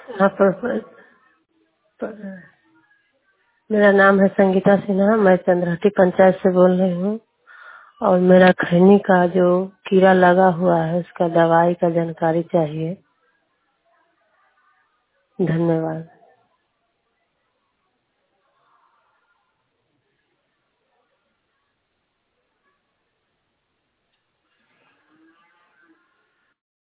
हाँ मेरा नाम है संगीता सिन्हा। मैं चंद्रहटी पंचायत से बोल रही हूँ और मेरा खैनी का जो कीड़ा लगा हुआ है उसका दवाई का जानकारी चाहिए। धन्यवाद।